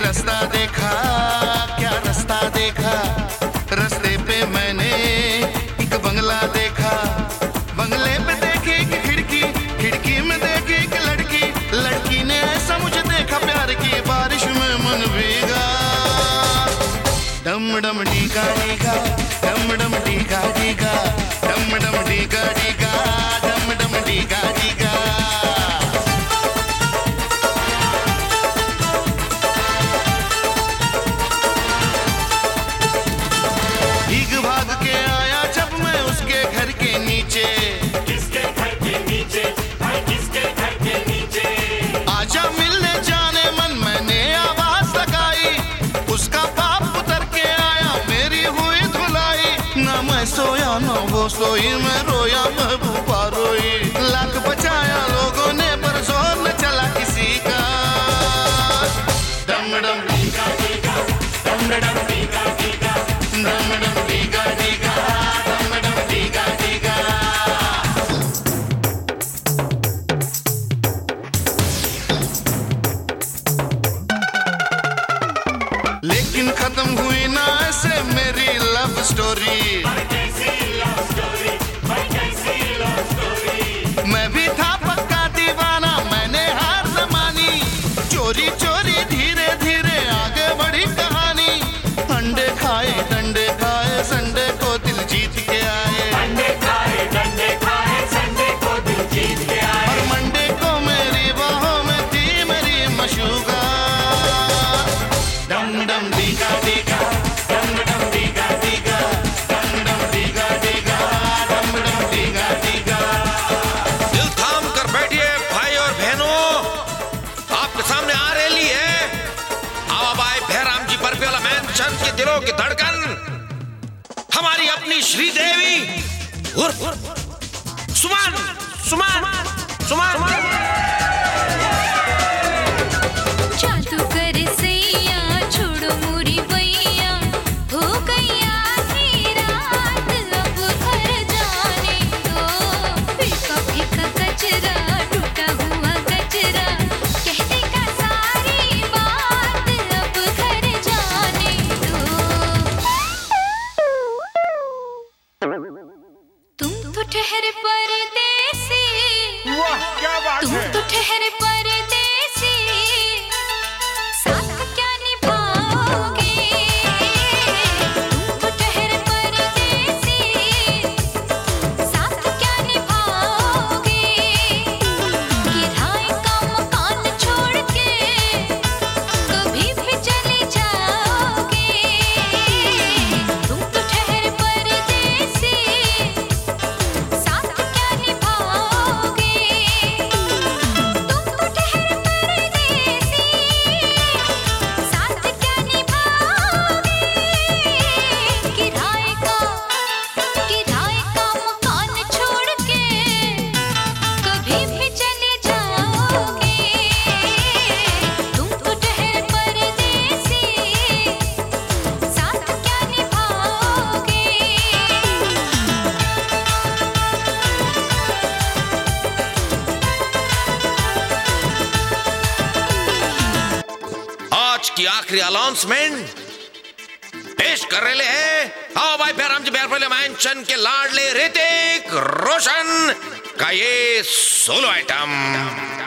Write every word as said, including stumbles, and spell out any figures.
रास्ता देखा, क्या रास्ता देखा, रास्ते पे मैंने एक बंगला देखा, बंगले पे देखी एक खिड़की, खिड़की में देखी एक लड़की, लड़की ने ऐसा मुझे देखा प्यार की बारिश में मन भीगा। डम डम डीगा डीगा, डम डम डीगा डीगा, डम डम डीगा डीगा, डम डम डीगा डीगा। भीग भाग के आया जब मैं उसके घर के नीचे, किसके घर के नीचे, भाई किसके घर के नीचे, आजा मिलने जाने मन मैंने आवाज लगाई, उसका बाप उतर के आया मेरी हुई धुलाई, ना मैं सोया ना वो सोई, मैं रोया महबूबा रोई, लाख बचाया लोगों ने पर जोर न चला किसी का। डम डम डीगा डीगा, डम डम डीगा डीगा, डम डम डीगा डीगा, डम डम डीगा डीगा। लेकिन खत्म हुई ना ऐसे मेरी लव स्टोरी, भाई कैसी लव स्टोरी, भाई कैसी लव स्टोरी, मैं भी था पक्का दीवाना, मैंने हार न मानी, चोरी चोरी धीरे धीरे आगे बढ़ी कहानी, अंडे खाए डंडे खाए संडे को दिल जीत के आए, अंडे खाए डंडे खाए संडे को दिल जीत के आए, और मंडे को मेरी बाहों में थी मेरी मशूका। डम डम डीगा डीगा, डम डम डीगा डीगा, डम डम डीगा डीगा, डम डम डीगा डीगा। दिल थाम कर बैठिए भाई और बहनों, आपके सामने आ रही है आवाबाई भैराम जी बर्फी वाला मैंशन के दिलों की धड़कन, हमारी अपनी श्रीदेवी उर्फ सुमन सुमन सुमन। जादू कर सैया छोड़ो मुरी बैया, हो गई आधी रात अब घर जाने दो, फीका फीका कचरा टूटा हुआ कचरा कह देगा सारी बात अब घर जाने दो। तुम तो ठहरे परदेसी, वाह क्या बात तुम तो ठहरे परदेसी, साथ क्या निभाओगे, तुम तो ठहरे परदेसी, साथ क्या निभाओगे, किराए का मकान छोड़ के कभी भी चले जाओगे, तुम तो ठहरे परदेसी, साथ क्या निभाओगे, तुम तो ठहरे परदेसी, साथ क्या निभाओगे, किराए का किराए का मकान छोड़ के कभी भी चले जाओगे, तुम तो ठहरे परदेसी, साथ क्या निभाओगे। आज की आखिरी अनाउंसमेंट पेश कर रहे हैं आओ भाई भैराम जी बर्फी वाला मैंशन के लाडले ऋतिक रोशन का ये सोलो आइटम।